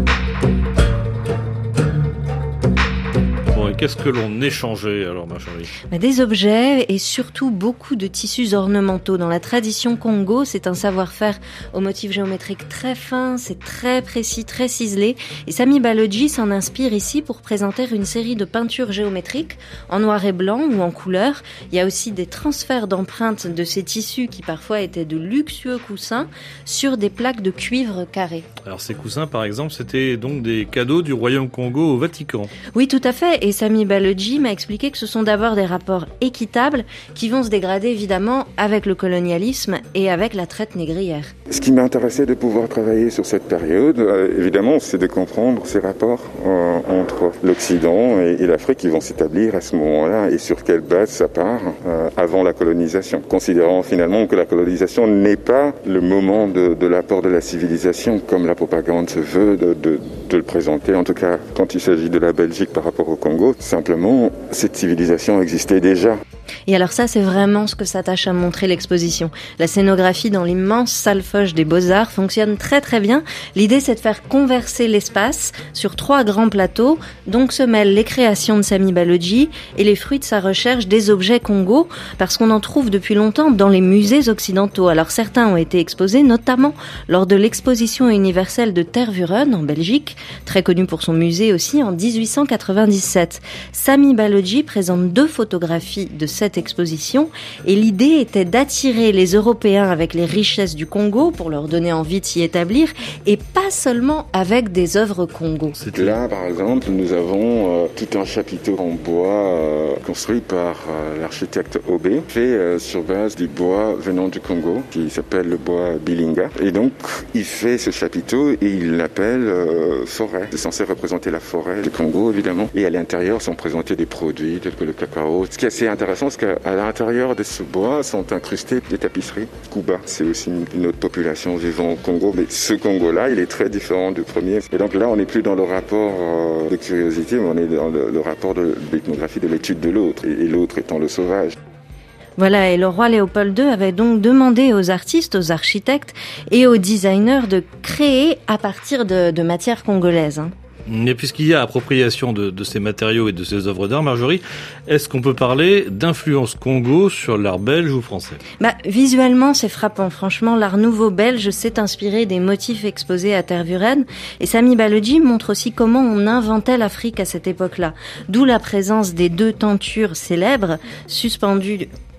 Bon, et qu'est-ce que l'on échangeait alors, Marjorie ? Des objets et surtout beaucoup de tissus ornementaux. Dans la tradition Congo, c'est un savoir-faire au motif géométrique très fin, c'est très précis, très ciselé. Et Sami Baloji s'en inspire ici pour présenter une série de peintures géométriques en noir et blanc ou en couleur. Il y a aussi des transferts d'empreintes de ces tissus qui parfois étaient de luxueux coussins sur des plaques de cuivre carrées. Alors ces coussins, par exemple, c'était donc des cadeaux du Royaume Congo au Vatican. Oui, tout à fait. Et Sami Baloji m'a expliqué que ce sont d'abord des rapports équitables qui vont se dégrader évidemment avec le colonialisme et avec la traite négrière. Ce qui m'a intéressé de pouvoir travailler sur cette période, euh, évidemment, c'est de comprendre ces rapports euh, entre l'Occident et, et l'Afrique qui vont s'établir à ce moment-là et sur quelle base ça part euh, avant la colonisation. Considérant finalement que la colonisation n'est pas le moment de, de l'apport de la civilisation comme la propagande se veut de, de, de le présenter, en tout cas quand il s'agit de la Belgique par rapport au Congo, simplement cette civilisation existait déjà. Et alors ça, c'est vraiment ce que s'attache à montrer l'exposition. La scénographie dans l'immense salle Foch des Beaux-Arts fonctionne très très bien. L'idée, c'est de faire converser l'espace sur trois grands plateaux. Donc se mêlent les créations de Sami Baloji et les fruits de sa recherche des objets Congo, parce qu'on en trouve depuis longtemps dans les musées occidentaux. Alors certains ont été exposés, notamment lors de l'exposition universelle de Tervuren en Belgique, très connue pour son musée aussi en dix-huit cent quatre-vingt-dix-sept. Sami Baloji présente deux photographies de cette exposition et l'idée était d'attirer les Européens avec les richesses du Congo pour leur donner envie de s'y établir et pas seulement avec des œuvres Congo. Là, par exemple, nous avons euh, tout un chapiteau en bois euh, construit par euh, l'architecte Obé, fait euh, sur base du bois venant du Congo qui s'appelle le bois Bilinga. Et donc, il fait ce chapiteau et il l'appelle euh, forêt. C'est censé représenter la forêt du Congo, évidemment. Et à l'intérieur sont présentés des produits tels que le cacao. Ce qui est assez intéressant, c'est qu'à l'intérieur de ce bois sont incrustées des tapisseries. Kuba, c'est aussi une autre population vivant au Congo. Mais ce Congo-là, il est très différent du premier. Et donc là, on n'est plus dans le rapport euh, de curiosité, mais on est dans le, le rapport de l'ethnographie, de l'étude de l'autre. Et, et l'autre étant le sauvage. Voilà, et le roi Léopold deux avait donc demandé aux artistes, aux architectes et aux designers de créer à partir de, de matières congolaises. Hein. Et puisqu'il y a appropriation de, de ces matériaux et de ces œuvres d'art, Marjorie, est-ce qu'on peut parler d'influence Congo sur l'art belge ou français ? Bah, visuellement, c'est frappant. Franchement, l'art nouveau belge s'est inspiré des motifs exposés à Tervuren. Et Sami Baloji montre aussi comment on inventait l'Afrique à cette époque-là. D'où la présence des deux tentures célèbres suspendues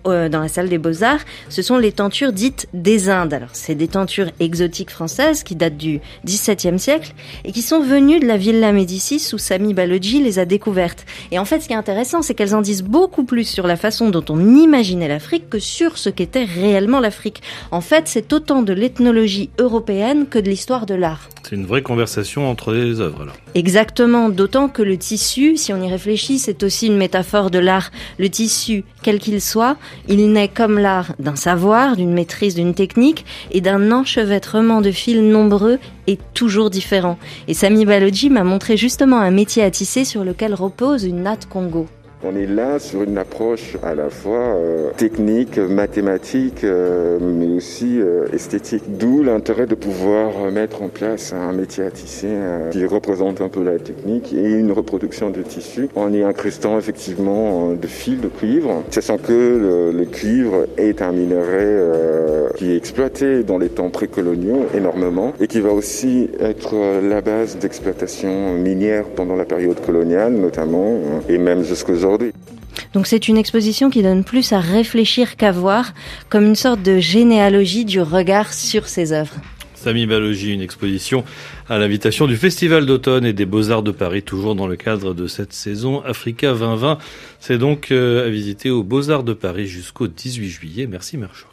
euh, dans la salle des Beaux-Arts, ce sont les tentures dites des Indes. Alors, c'est des tentures exotiques françaises qui datent du dix-septième siècle et qui sont venues de la Villa Médicis où Sami Balogi les a découvertes. Et en fait, ce qui est intéressant, c'est qu'elles en disent beaucoup plus sur la façon dont on imaginait l'Afrique que sur ce qu'était réellement l'Afrique. En fait, c'est autant de l'ethnologie européenne que de l'histoire de l'art. C'est une vraie conversation entre les œuvres, alors. Exactement, d'autant que le tissu, si on y réfléchit, c'est aussi une métaphore de l'art. Le tissu, quel qu'il soit, il naît comme l'art d'un savoir, d'une maîtrise, d'une technique et d'un enchevêtrement de fils nombreux et toujours différents. Et Sami Balogi m'a montré justement un métier à tisser sur lequel repose une natte Congo. On est là sur une approche à la fois euh, technique, mathématique, euh, mais aussi euh, esthétique. D'où l'intérêt de pouvoir mettre en place un métier à tisser euh, qui représente un peu la technique et une reproduction de tissu en y incrustant effectivement euh, de fils de cuivre, sachant que le, le cuivre est un minerai euh, qui est exploité dans les temps précoloniaux énormément et qui va aussi être la base d'exploitation minière pendant la période coloniale notamment euh, et même jusqu'aujourd'hui. Donc c'est une exposition qui donne plus à réfléchir qu'à voir, comme une sorte de généalogie du regard sur ses œuvres. Sami Balogi, une exposition à l'invitation du Festival d'automne et des Beaux-Arts de Paris, toujours dans le cadre de cette saison Africa vingt vingt. C'est donc à visiter aux Beaux-Arts de Paris jusqu'au dix-huit juillet. Merci Marjorie.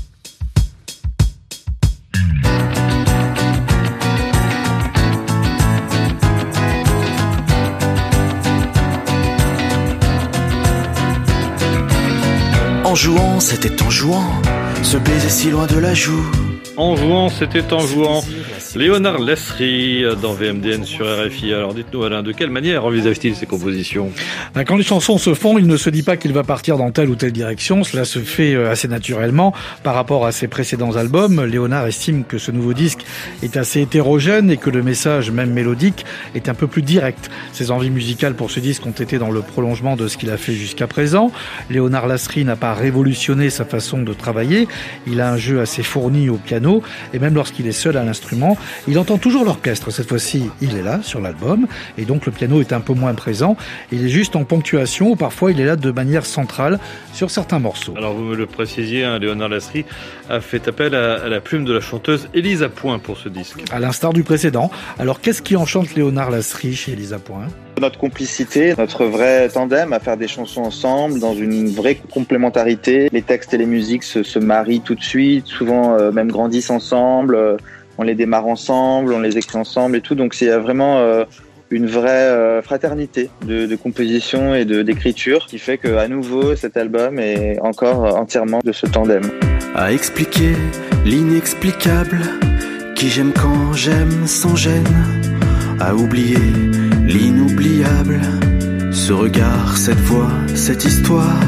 En jouant, c'était en jouant, ce baiser si loin de la joue. En jouant, c'était en jouant. Léonard Lasry dans V M D N sur R F I. Alors dites-nous Alain, de quelle manière envisage-t-il ces compositions ? Quand les chansons se font, il ne se dit pas qu'il va partir dans telle ou telle direction. Cela se fait assez naturellement par rapport à ses précédents albums. Léonard estime que ce nouveau disque est assez hétérogène et que le message, même mélodique, est un peu plus direct. Ses envies musicales pour ce disque ont été dans le prolongement de ce qu'il a fait jusqu'à présent. Léonard Lasry n'a pas révolutionné sa façon de travailler. Il a un jeu assez fourni au piano et même lorsqu'il est seul à l'instrument, il entend toujours l'orchestre. Cette fois-ci, il est là sur l'album et donc le piano est un peu moins présent. Il est juste en ponctuation ou parfois il est là de manière centrale sur certains morceaux. Alors vous me le précisiez, hein, Léonard Lasry a fait appel à, à la plume de la chanteuse Elisa Point pour ce disque. À l'instar du précédent. Alors qu'est-ce qui enchante Léonard Lasry chez Elisa Point ? Notre complicité, notre vrai tandem à faire des chansons ensemble dans une vraie complémentarité. Les textes et les musiques se, se marient tout de suite, souvent euh, même grandissent ensemble. Euh, on les démarre ensemble, on les écrit ensemble et tout. Donc c'est vraiment euh, une vraie euh, fraternité de, de composition et de, d'écriture qui fait qu'à nouveau cet album est encore entièrement de ce tandem. À expliquer l'inexplicable, qui j'aime quand j'aime sans gêne, à oublier l'inoubliable, ce regard, cette voix, cette histoire,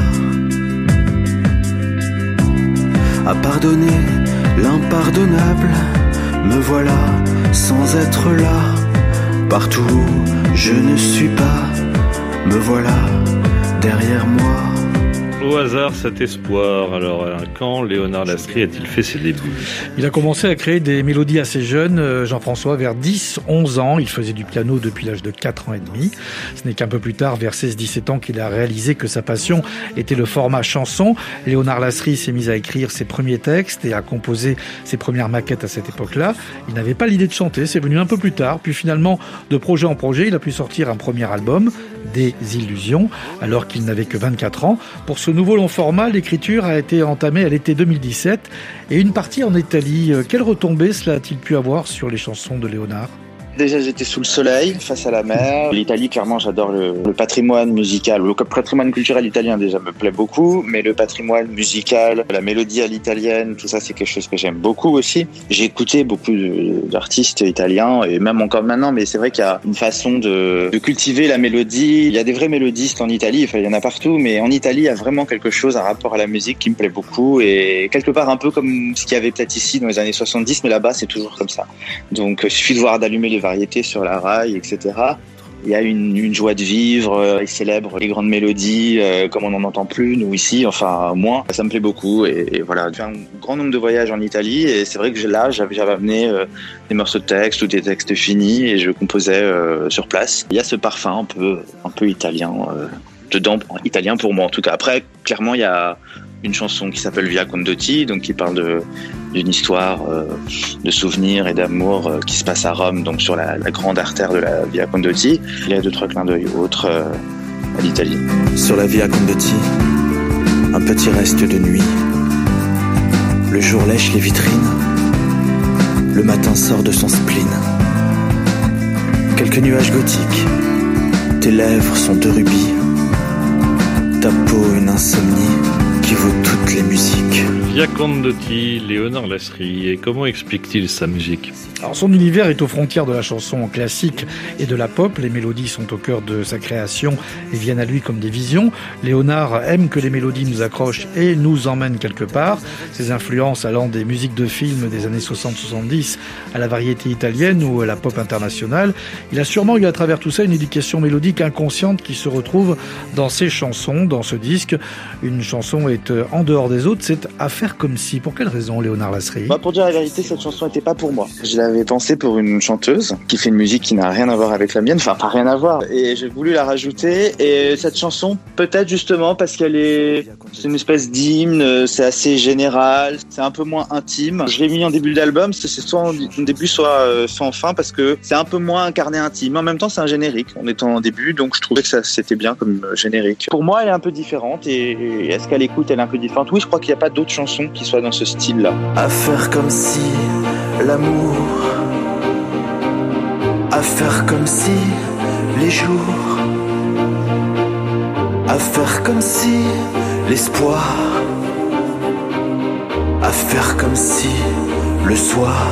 à pardonner l'impardonnable, me voilà sans être là, partout où je ne suis pas, me voilà derrière moi. Au hasard, cet espoir. Alors, quand Léonard Lasry a-t-il fait ses débuts ? Il a commencé à créer des mélodies assez jeunes, Jean-François, vers dix onze ans. Il faisait du piano depuis l'âge de quatre ans et demi. Ce n'est qu'un peu plus tard, vers seize dix-sept ans, qu'il a réalisé que sa passion était le format chanson. Léonard Lasry s'est mis à écrire ses premiers textes et à composer ses premières maquettes à cette époque-là. Il n'avait pas l'idée de chanter, c'est venu un peu plus tard. Puis finalement, de projet en projet, il a pu sortir un premier album, Des Illusions, alors qu'il n'avait que vingt-quatre ans. Pour ce nouveau long format, l'écriture a été entamée à l'été deux mille dix-sept et une partie en Italie. Quelle retombée cela a-t-il pu avoir sur les chansons de Léonard ? Déjà, j'étais sous le soleil, face à la mer. L'Italie, clairement, j'adore le, le patrimoine musical. Le patrimoine culturel italien, déjà, me plaît beaucoup. Mais le patrimoine musical, la mélodie à l'italienne, tout ça, c'est quelque chose que j'aime beaucoup aussi. J'ai écouté beaucoup de, d'artistes italiens, et même encore maintenant, mais c'est vrai qu'il y a une façon de, de cultiver la mélodie. Il y a des vrais mélodistes en Italie, enfin, il y en a partout, mais en Italie, il y a vraiment quelque chose, un rapport à la musique qui me plaît beaucoup. Et quelque part, un peu comme ce qu'il y avait peut-être ici dans les années soixante-dix, mais là-bas, c'est toujours comme ça. Donc, il suffit de voir, d'allumer les variétés sur la rail, et cetera. Il y a une, une joie de vivre, euh, ils célèbrent les grandes mélodies euh, comme on n'en entend plus, nous ici, enfin moins. Ça me plaît beaucoup et, et voilà. J'ai fait un grand nombre de voyages en Italie et c'est vrai que là, j'avais, j'avais amené euh, des morceaux de texte ou des textes finis et je composais euh, sur place. Il y a ce parfum un peu, un peu italien euh, dedans, italien pour moi en tout cas. Après, clairement, il y a une chanson qui s'appelle Via Condotti, donc qui parle de, d'une histoire euh, de souvenirs et d'amour euh, qui se passe à Rome, donc sur la, la grande artère de la Via Condotti. Il y a deux, trois clins d'œil autres euh, à l'Italie. Sur la Via Condotti, un petit reste de nuit. Le jour lèche les vitrines. Le matin sort de son spleen. Quelques nuages gothiques. Tes lèvres sont de rubis. Ta peau une insomnie qui vaut toutes les musiques. Via Condotti, Léonard Lasry. Et comment explique-t-il sa musique ? Alors son univers est aux frontières de la chanson classique et de la pop. Les mélodies sont au cœur de sa création et viennent à lui comme des visions. Léonard aime que les mélodies nous accrochent et nous emmènent quelque part. Ses influences allant des musiques de films des années soixante soixante-dix à la variété italienne ou à la pop internationale. Il a sûrement eu à travers tout ça une éducation mélodique inconsciente qui se retrouve dans ses chansons, dans ce disque. Une chanson est en dehors des autres, c'est à faire comme si. Pour quelle raison, Léonard Lasry ? Bah, pour dire la vérité, cette chanson n'était pas pour moi. Je l'avais pensé pour une chanteuse qui fait une musique qui n'a rien à voir avec la mienne, enfin pas rien à voir, et j'ai voulu la rajouter. Et cette chanson, peut-être justement parce qu'elle est, c'est une espèce d'hymne, c'est assez général, c'est un peu moins intime. Je l'ai mis en début d'album, c'est soit en début, soit, soit en fin, parce que c'est un peu moins incarné intime. En même temps, c'est un générique. On est en début, donc je trouvais que ça c'était bien comme générique. Pour moi, elle est un peu différente, et est-ce qu'à l'écoute, elle est un peu différente ? Oui, je crois qu'il n'y a pas d'autres chansons qui soient dans ce style-là. À faire comme si l'amour, à faire comme si les jours, à faire comme si l'espoir, à faire comme si le soir,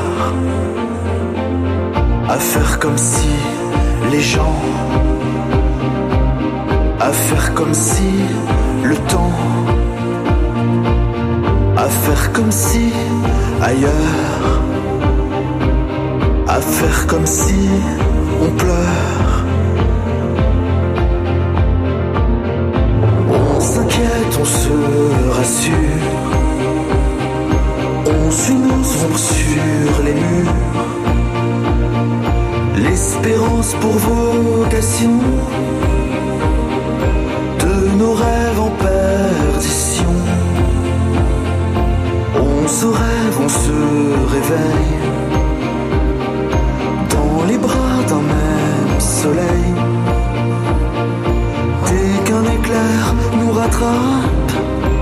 à faire comme si les gens, à faire comme si le temps, à faire comme si ailleurs, à faire comme si on pleure. On s'inquiète, on se rassure. On suit nos ombres sur les murs. L'espérance pour vocation de nos rêves en perdition. On se rêve, on se réveille dans les bras d'un même soleil. Dès qu'un éclair nous rattrape,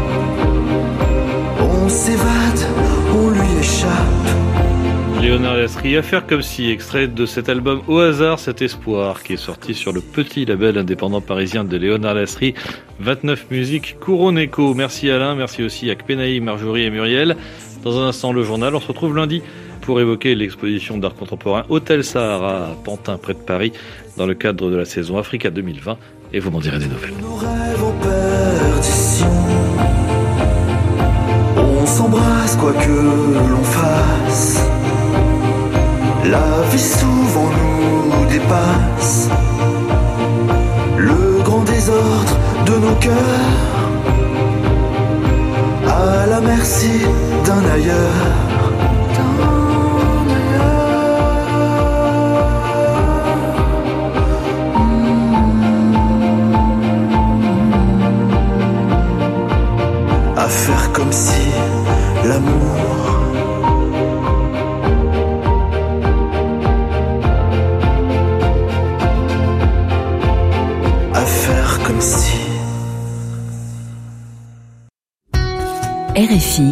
on s'évade, on lui échappe. Léonard Lasry, à faire comme si, extrait de cet album Au hasard, cet espoir, qui est sorti sur le petit label indépendant parisien de Léonard Lasry, vingt-neuf musiques Couronne Echo. Merci Alain, merci aussi à Kpenaï, Marjorie et Muriel. Dans un instant, le journal, on se retrouve lundi pour évoquer l'exposition d'art contemporain Hôtel Sahara à Pantin, près de Paris, dans le cadre de la saison Africa deux mille vingt, et vous m'en direz des nouvelles. Nos rêves en perdition, on s'embrasse quoi que l'on fasse. La vie souvent nous dépasse. Le grand désordre de nos cœurs, à la merci d'un ailleurs. À faire comme si l'amour, à faire comme si. R F I